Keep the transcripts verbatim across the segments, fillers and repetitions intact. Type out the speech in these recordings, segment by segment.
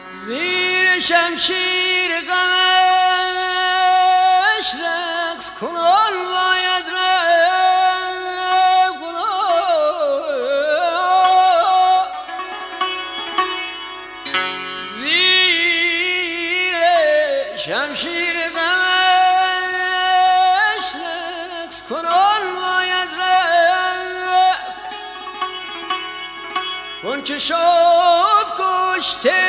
زیر شمشیر غمش رقص کنان باید رفت زیر شمشیر غمش رقص کنان باید رفت اون که شد کشته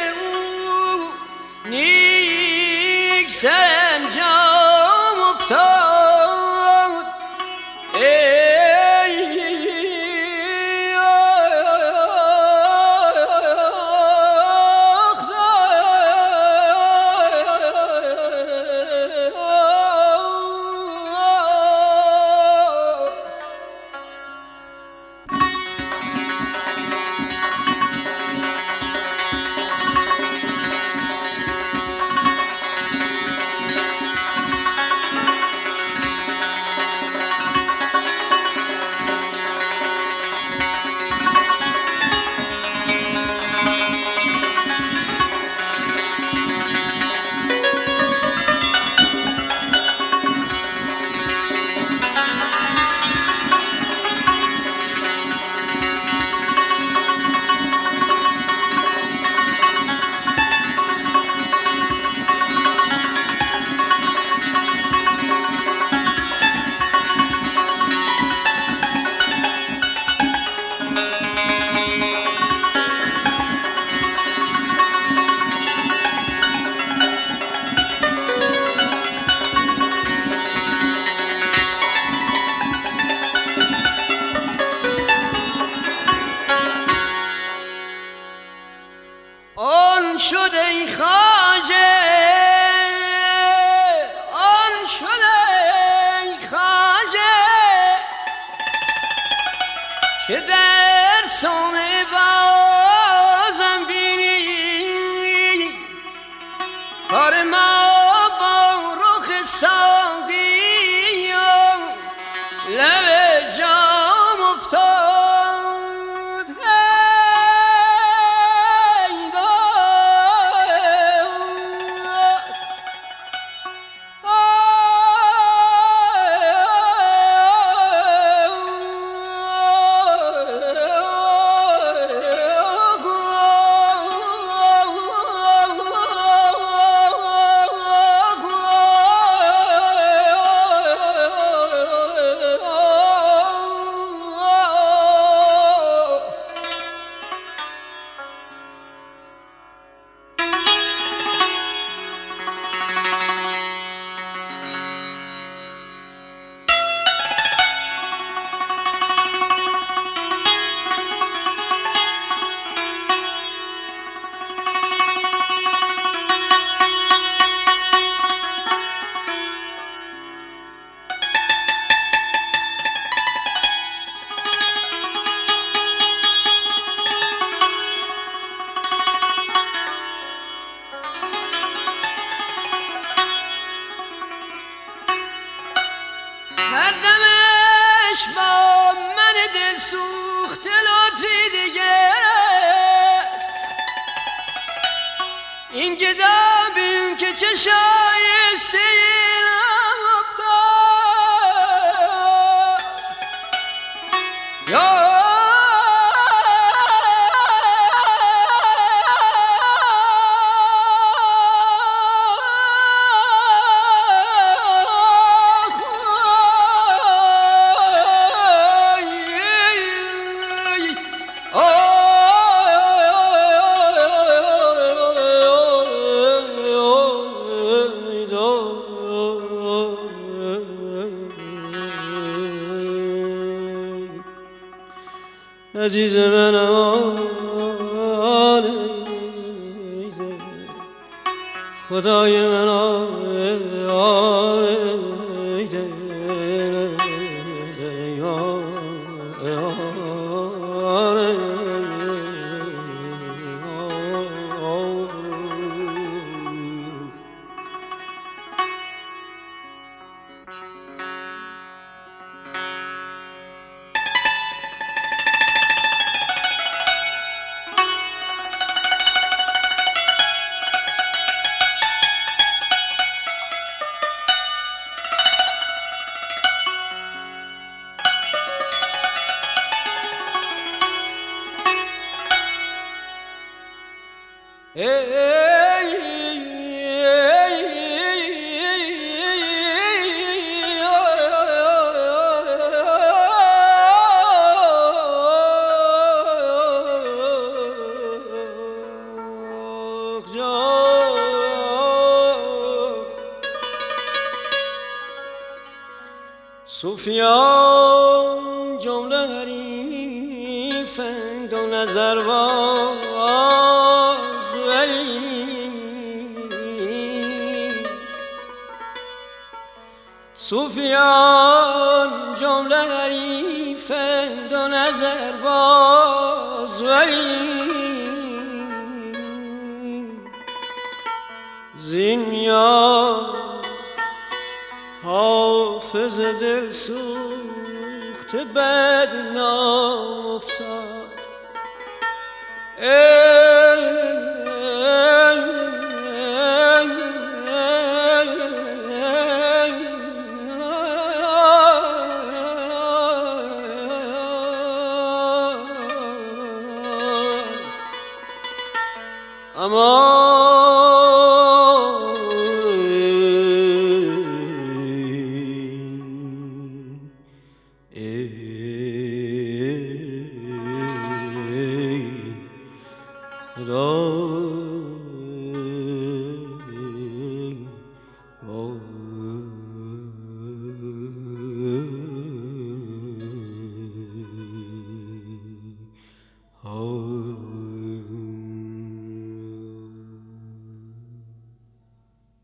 نیک سرانجام افتاد ای آن شد ای خواجه آن شد ای خواجه که در صومعه بازم بینی کار ما با رخ ساقی و لب جام افتاد هر دمش با من دل سوخته لطفی دیگه است این گدا بین که چه شایسته اینم افتاد یا عزیز منم خدای منم صوفیان جمله حریفند و نظر باز، ولی صوفیان جمله حریفند و نظر باز، ولی زین میان حافظ دل سوخته بدنام افتاد. اما خدا